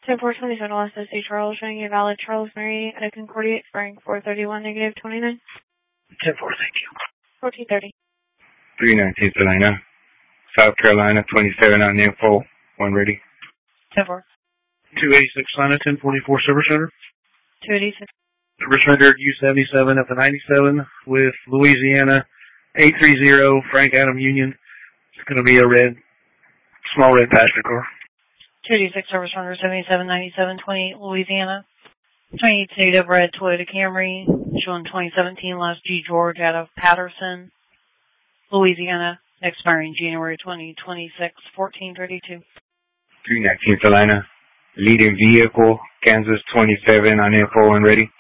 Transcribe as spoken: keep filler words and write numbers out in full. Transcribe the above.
ten four twenty-seven West S C Charles, showing you valid Charles Mary at a Concordia expiring four thirty-one, negative twenty-nine. ten four, thank you. fourteen thirty. three nineteen Salina, South Carolina, twenty-seven on info, one ready. ten four. two eighty-six Salina, ten forty-four Service Center. two eighty-six. Service rendered U seventy-seven at the ninety-seven with Louisiana eight thirty, Frank Adam Union. It's going to be a red, small red passenger car. two eighty-six Service rendered seventy-seven ninety-seven twenty Louisiana. twenty-eight native red Toyota Camry, showing twenty seventeen last G George out of Patterson, Louisiana, expiring January twenty twenty-six, fourteen thirty-two. three nineteen Salina, leading vehicle, Kansas twenty-seven on info and ready.